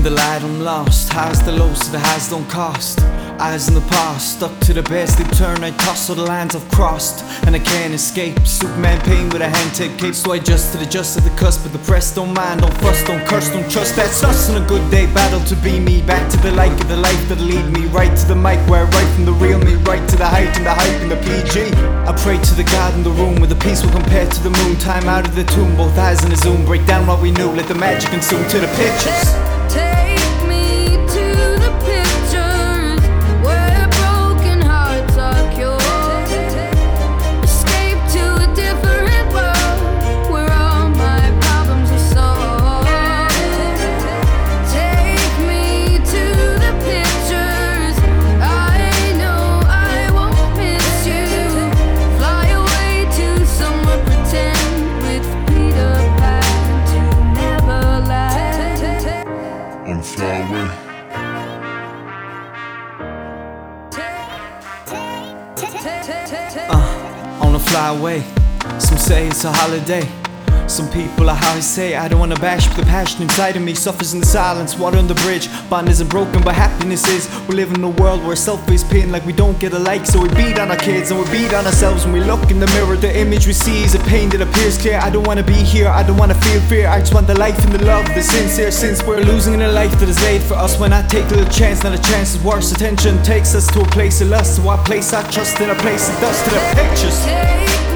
the light, I'm lost. Highs the lows, so the highs don't cost. Eyes in the past, stuck to the best. They turn, I toss, so the lines I've crossed, and I can't escape. Superman pain with a hand tape cape. So I adjust to the cusp. But the press don't mind, don't fuss, don't curse, don't trust. That's us on a good day, battle to be me. Back to the like of the life that'll lead me. Right to the mic where I write from the real me. Right to the height and the hype and the PG. I pray to the God in the room where the peace will compare to the moon. Time out of the tomb, both eyes in a zoom. Break down what we knew, let the magic consume to the pictures. Take me to the pictures where broken hearts are cured. Escape to a different world where all my problems are solved. Take me to the pictures. I know I won't miss you. Fly away to somewhere pretend with Peter Pan to Neverland. On fly away. On a fly away. Some say it's a holiday. Some people are how I say. I don't wanna bash, but the passion inside of me suffers in the silence. Water on the bridge, bond isn't broken, but happiness is. We live in a world where self-is pain, like we don't get alike. So we beat on our kids and we beat on ourselves when we look in the mirror. The image we see is a pain that appears clear. I don't wanna be here, I don't wanna feel fear. I just want the life and the love that's sincere. Since we're losing in a life that is laid for us, when I take a little chance, not a chance is worse. Attention takes us to a place of lust, so I place our trust in a place of dust to the pictures. Take